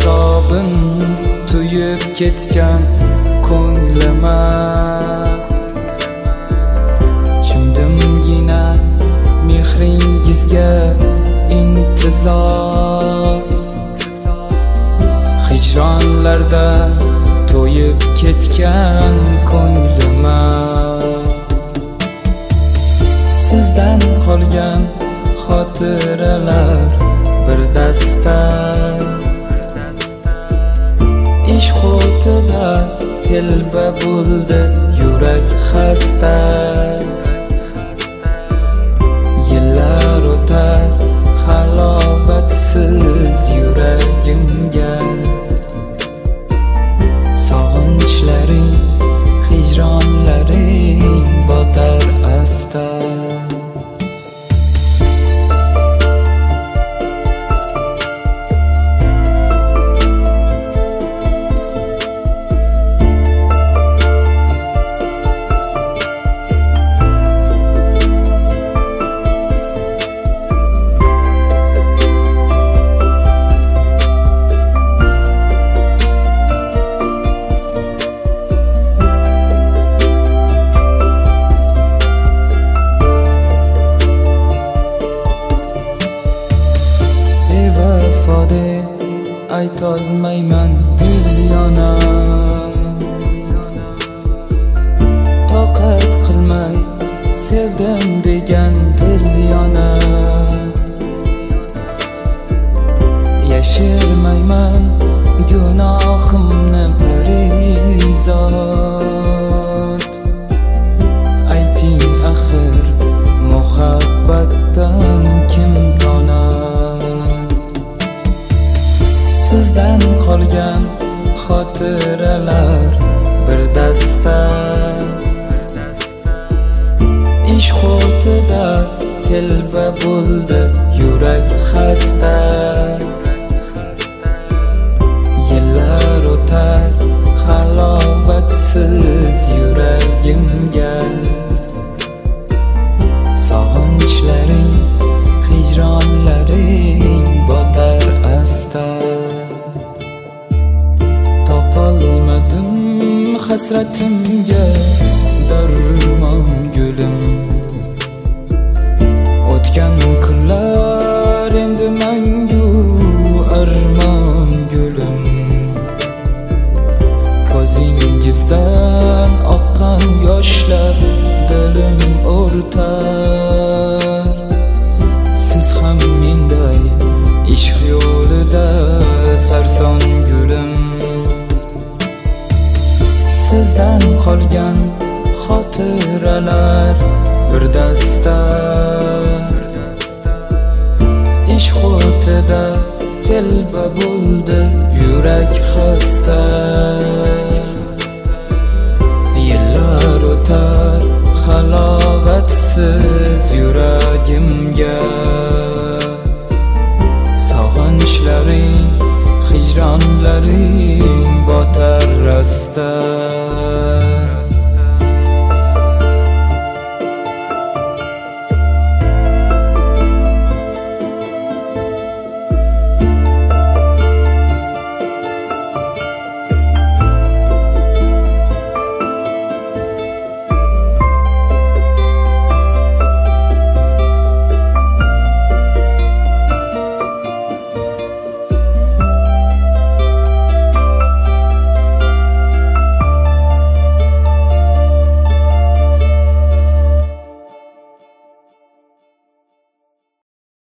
azobin tuyib ketgan ko'nglima chimdimgina mehringizga intizor hijronlarda to'yib ketgan ko'nglima sizdan qolgan xotiralar bir dasta ishq o'tida telba bo'ldi yurak xasta yillar o'tar halovatsiz yuragimga sog'inchlaring hijronlaring botar asta aytolmayman dil yonar toqat qilmay sevdim degan dil yonar yashirmayman gunohimni parizod ayting axir muhabbatdan kim tonar sizdan qolgan xotiralar bir dasta ishq o'tida telba bo'ldi yurak xasta yillar o'tar halovatsiz yuragimga sog'inchlaring hijronlaring botar asta topolmadim hasratimga darmon gulim o'tgan kunlar endi mangu armon gulim ko'zingizdan oqqan yoshlar dilim o'rtar siz ham menday ishq yo'lida sarson gulim sizdan qolgan xotiralar bir dasta ishq o'tida telba bo'ldi yurak xasta yillar o'tar halovatsiz yuragimga sog'inchlaring hijronlaring botar asta